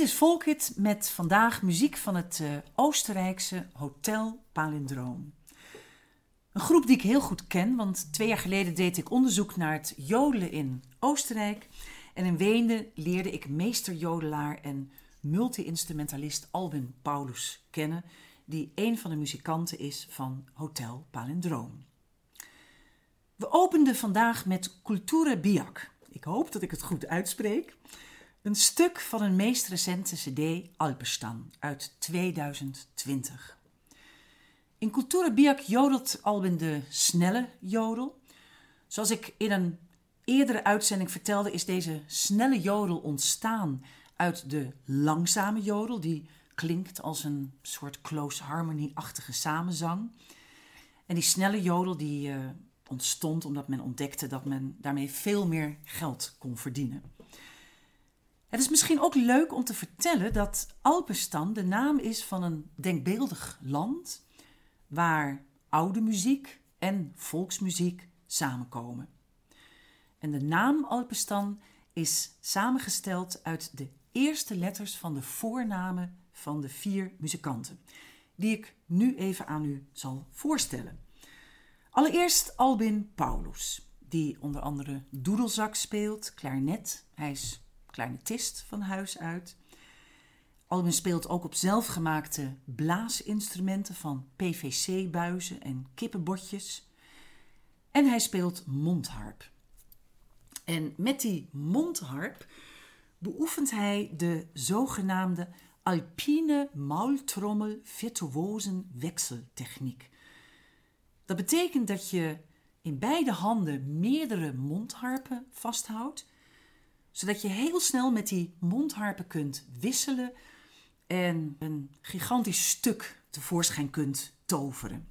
is Folkit met vandaag muziek van het Oostenrijkse Hotel Palindroom. Een groep die ik heel goed ken, want 2 jaar geleden deed ik onderzoek naar het jodelen in Oostenrijk. En in Wenen leerde ik meesterjodelaar en multi-instrumentalist Albin Paulus kennen, die een van de muzikanten is van Hotel Palindroom. We openden vandaag met Kultura Biak. Ik hoop dat ik het goed uitspreek. Een stuk van een meest recente cd, Alpenstan, uit 2020. In Kultura Biak jodelt Albin de snelle jodel. Zoals ik in een eerdere uitzending vertelde, is deze snelle jodel ontstaan uit de langzame jodel, die klinkt als een soort close harmony-achtige samenzang. En die snelle jodel die ontstond omdat men ontdekte dat men daarmee veel meer geld kon verdienen. Het is misschien ook leuk om te vertellen dat Alpenstan de naam is van een denkbeeldig land waar oude muziek en volksmuziek samenkomen. En de naam Alpenstan is samengesteld uit de eerste letters van de voornamen van de 4 muzikanten, die ik nu even aan u zal voorstellen. Allereerst Albin Paulus, die onder andere doedelzak speelt, klarinet. Hij is klarinetist van huis uit. Albin speelt ook op zelfgemaakte blaasinstrumenten van PVC-buizen en kippenbotjes. En hij speelt mondharp. En met die mondharp beoefent hij de zogenaamde alpine maultrommel virtuosen wekseltechniek. Dat betekent dat je in beide handen meerdere mondharpen vasthoudt, zodat je heel snel met die mondharpen kunt wisselen en een gigantisch stuk tevoorschijn kunt toveren.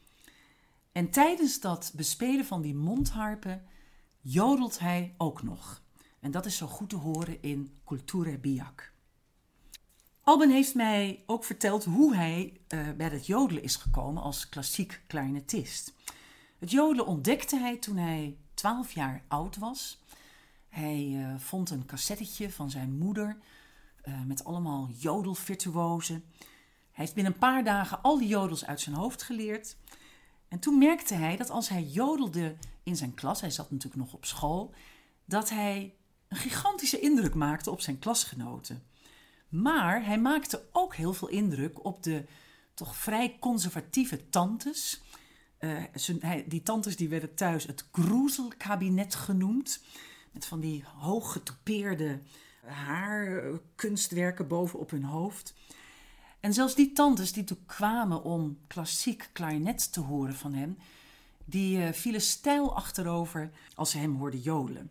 En tijdens dat bespelen van die mondharpen jodelt hij ook nog. En dat is zo goed te horen in Kultura Biak. Albin heeft mij ook verteld hoe hij bij het jodelen is gekomen als klassiek klarinetist. Het jodelen ontdekte hij toen hij 12 jaar oud was. Hij vond een cassettetje van zijn moeder met allemaal jodelvirtuozen. Hij heeft binnen een paar dagen al die jodels uit zijn hoofd geleerd. En toen merkte hij dat als hij jodelde in zijn klas, hij zat natuurlijk nog op school, dat hij een gigantische indruk maakte op zijn klasgenoten. Maar hij maakte ook heel veel indruk op de toch vrij conservatieve tantes. Die tantes die werden thuis het groezelkabinet genoemd, met van die hoog getoupeerde haarkunstwerken bovenop hun hoofd. En zelfs die tantes die toen kwamen om klassiek klarinet te horen van hem, die vielen steil achterover als ze hem hoorden jodelen.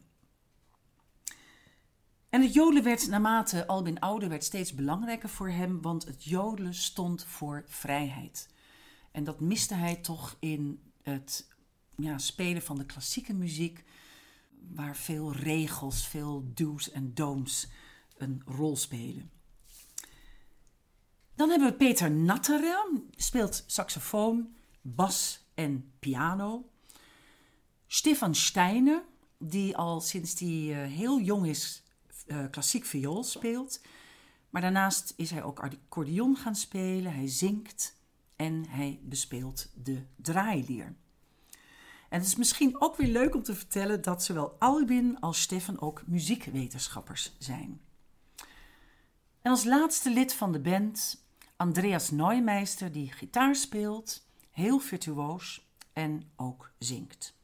En het jodelen werd naarmate Albin ouder werd steeds belangrijker voor hem, want het jodelen stond voor vrijheid. En dat miste hij toch in het spelen van de klassieke muziek, waar veel regels, veel do's en don'ts een rol spelen. Dan hebben we Peter Nattera, speelt saxofoon, bas en piano. Stefan Steiner, die al sinds hij heel jong is klassiek viool speelt. Maar daarnaast is hij ook accordeon gaan spelen, hij zingt en hij bespeelt de draailier. En het is misschien ook weer leuk om te vertellen dat zowel Albin als Stefan ook muziekwetenschappers zijn. En als laatste lid van de band Andreas Neumeister, die gitaar speelt, heel virtuoos en ook zingt.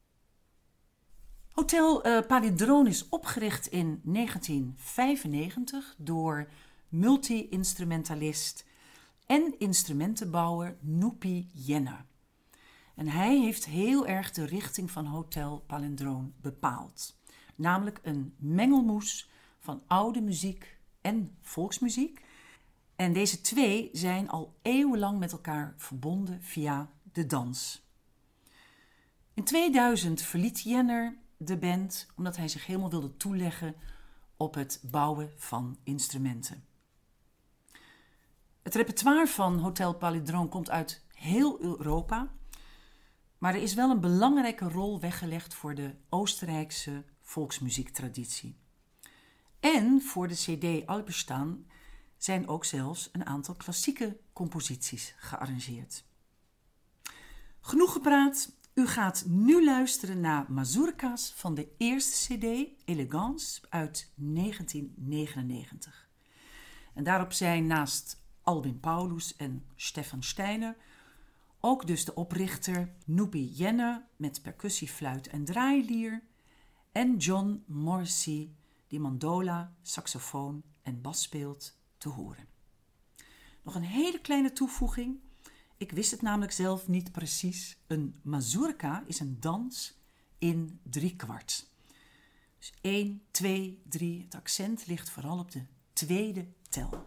Hotel Palindroom is opgericht in 1995 door multi-instrumentalist en instrumentenbouwer Nupi Jenner. En hij heeft heel erg de richting van Hotel Palindroom bepaald. Namelijk een mengelmoes van oude muziek en volksmuziek. En deze 2 zijn al eeuwenlang met elkaar verbonden via de dans. In 2000 verliet Jenner de band omdat hij zich helemaal wilde toeleggen op het bouwen van instrumenten. Het repertoire van Hotel Palindroom komt uit heel Europa, maar er is wel een belangrijke rol weggelegd voor de Oostenrijkse volksmuziektraditie. En voor de CD Alperstaan zijn ook zelfs een aantal klassieke composities gearrangeerd. Genoeg gepraat, u gaat nu luisteren naar mazurka's van de eerste CD, Elegance, uit 1999. En daarop zijn naast Albin Paulus en Stefan Steiner ook dus de oprichter Nubi Jenner met percussiefluit en draailier en John Morrissey die mandola, saxofoon en bas speelt te horen. Nog een hele kleine toevoeging. Ik wist het namelijk zelf niet precies. Een mazurka is een dans in 3/4. Dus 1, 2, 3. Het accent ligt vooral op de tweede tel.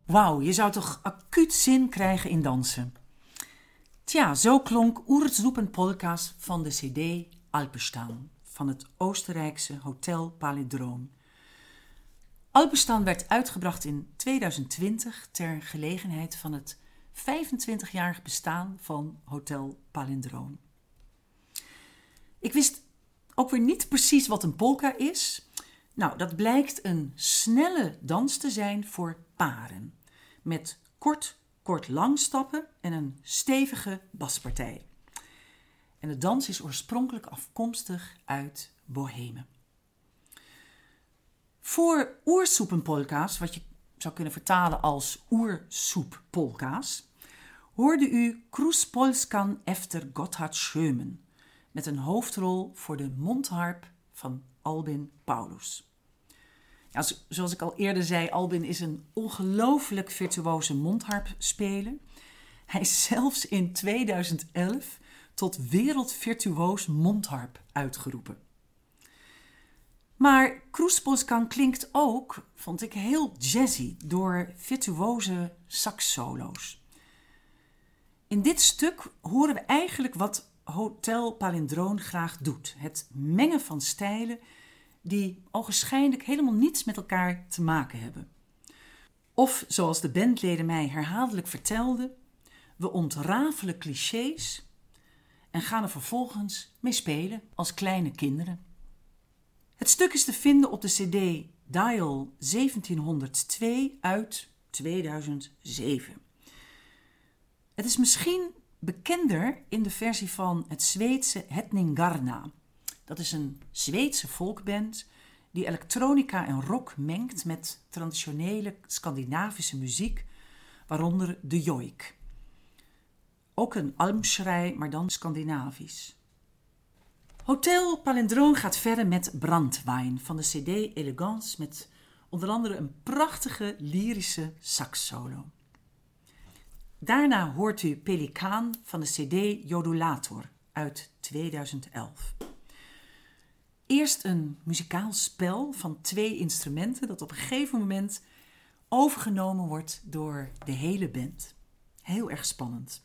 Wauw, je zou toch acuut zin krijgen in dansen. Tja, zo klonk Urzsupen Polka's van de cd Alpenstaan van het Oostenrijkse Hotel Palindroom. Alpenstaan werd uitgebracht in 2020 ter gelegenheid van het 25-jarig bestaan van Hotel Palindroom. Ik wist ook weer niet precies wat een polka is. Nou, dat blijkt een snelle dans te zijn voor paren. Met kort-lang stappen en een stevige baspartij. En de dans is oorspronkelijk afkomstig uit Bohemen. Voor oersoepenpolka's, wat je zou kunnen vertalen als oersoeppolka's, hoorde u Krus Polskan efter Gotthard Schömen met een hoofdrol voor de mondharp van Albin Paulus. Ja, zoals ik al eerder zei, Albin is een ongelooflijk virtuoze mondharpspeler. Hij is zelfs in 2011 tot wereldvirtuoos mondharp uitgeroepen. Maar Krus Polskan klinkt ook, vond ik, heel jazzy door virtuoze saxsolo's. In dit stuk horen we eigenlijk wat Hotel Palindroom graag doet. Het mengen van stijlen die ogenschijnlijk helemaal niets met elkaar te maken hebben. Of, zoals de bandleden mij herhaaldelijk vertelden, we ontrafelen clichés en gaan er vervolgens mee spelen als kleine kinderen. Het stuk is te vinden op de cd Dial 1702 uit 2007. Het is misschien bekender in de versie van het Zweedse Hetningarna. Dat is een Zweedse folkband die elektronica en rock mengt met traditionele Scandinavische muziek, waaronder de joik. Ook een almschrei, maar dan Scandinavisch. Hotel Palindroom gaat verder met Brandwein van de cd Elegance met onder andere een prachtige lyrische saxsolo. Daarna hoort u Pelikaan van de cd Jodulator uit 2011. Eerst een muzikaal spel van 2 instrumenten dat op een gegeven moment overgenomen wordt door de hele band. Heel erg spannend.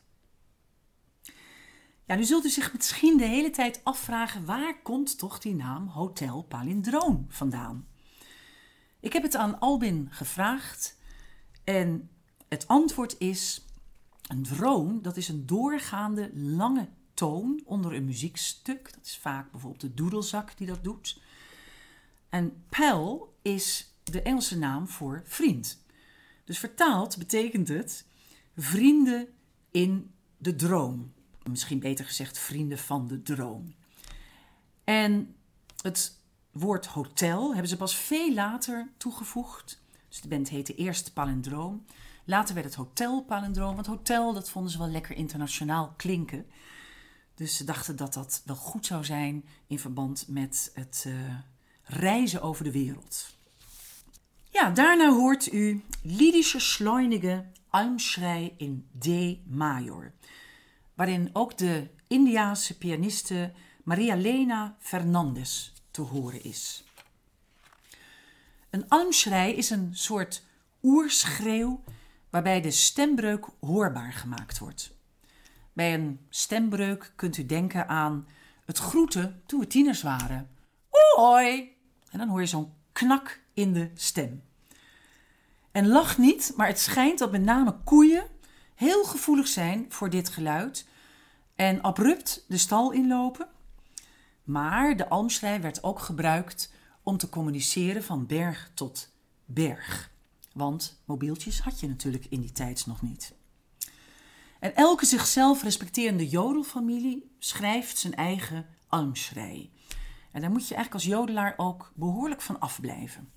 Ja, nu zult u zich misschien de hele tijd afvragen, waar komt toch die naam Hotel Palindroom vandaan? Ik heb het aan Albin gevraagd en het antwoord is: een droom, dat is een doorgaande lange toon onder een muziekstuk. Dat is vaak bijvoorbeeld de doedelzak die dat doet. En pal is de Engelse naam voor vriend. Dus vertaald betekent het vrienden in de droom. Misschien beter gezegd vrienden van de droom. En het woord hotel hebben ze pas veel later toegevoegd. Dus de band heette eerst Palindroom. Later werd het Hotel Palindroom. Want hotel, dat vonden ze wel lekker internationaal klinken. Dus ze dachten dat dat wel goed zou zijn in verband met het reizen over de wereld. Ja, daarna hoort u Liedische Schleunige Almschrei in D-major, waarin ook de Indiase pianiste Maria-Lena Fernandez te horen is. Een almschrei is een soort oerschreeuw waarbij de stembreuk hoorbaar gemaakt wordt. Bij een stembreuk kunt u denken aan het groeten toen we tieners waren. Hoi! En dan hoor je zo'n knak in de stem. En lach niet, maar het schijnt dat met name koeien heel gevoelig zijn voor dit geluid en abrupt de stal inlopen. Maar de almschrei werd ook gebruikt om te communiceren van berg tot berg. Want mobieltjes had je natuurlijk in die tijd nog niet. En elke zichzelf respecterende jodelfamilie schrijft zijn eigen almschrei. En daar moet je eigenlijk als jodelaar ook behoorlijk van afblijven.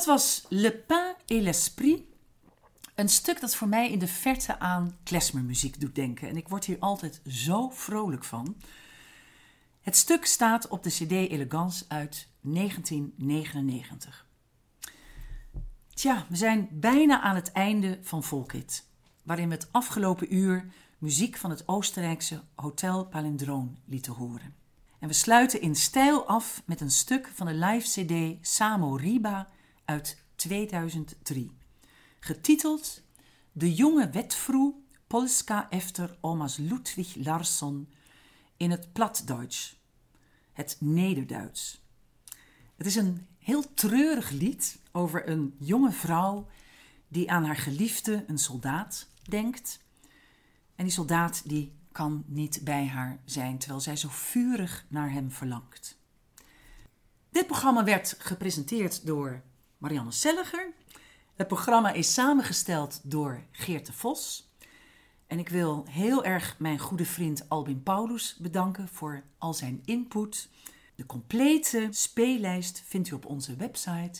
Dat was Le Pain et l'Esprit. Een stuk dat voor mij in de verte aan klezmermuziek doet denken. En ik word hier altijd zo vrolijk van. Het stuk staat op de CD Elegance uit 1999. Tja, we zijn bijna aan het einde van Volkit, waarin we het afgelopen uur muziek van het Oostenrijkse Hotel Palindroom lieten horen. En we sluiten in stijl af met een stuk van de live CD Samo Riba uit 2003. Getiteld De jonge wetvrouw Polska efter omas Ludwig Larsson in het Plattdeutsch, het Nederduits. Het is een heel treurig lied over een jonge vrouw die aan haar geliefde, een soldaat, denkt. En die soldaat die kan niet bij haar zijn, terwijl zij zo vurig naar hem verlangt. Dit programma werd gepresenteerd door Marianne Selliger. Het programma is samengesteld door Geert de Vos. En ik wil heel erg mijn goede vriend Albin Paulus bedanken voor al zijn input. De complete speellijst vindt u op onze website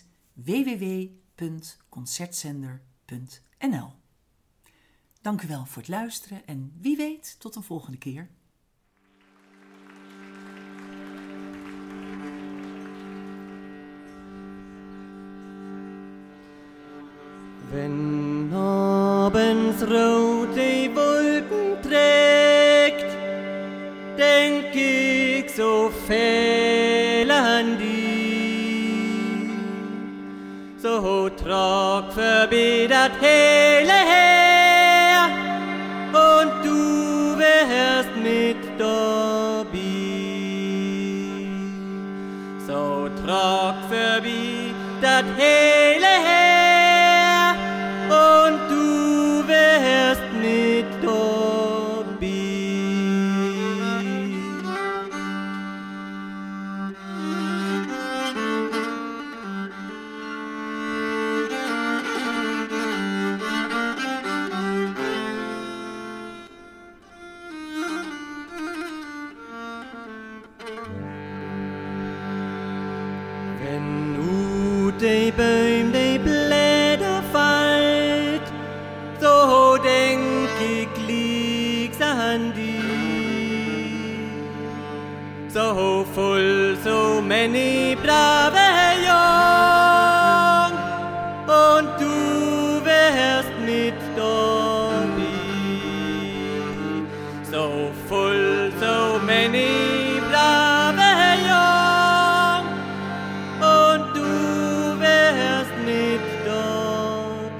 www.concertzender.nl. Dank u wel voor het luisteren en wie weet tot een volgende keer. Wenn abends die Wolken trägt, denk ich so viel an die. So trag vorbei dat hele Heer und du wärst mit dabei. So trag vorbei dat hele Heer und du wärst mit dabei. Wenn die Bäume die Blätter fallt, so denk ich lieg's an die. So voll, so many brave Jung, und du wärst mit dabei. So voll, so many brave Jung, und du wärst mit dabei.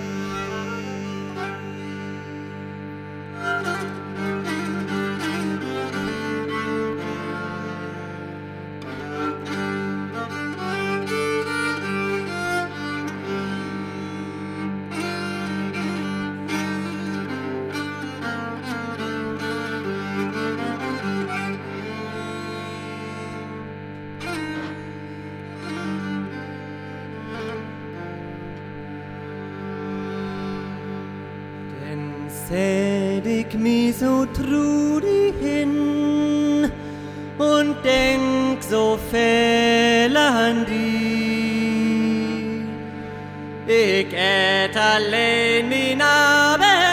Sät ich mich so traurig hin und denk so viel an die. Ich ät allein mein Abend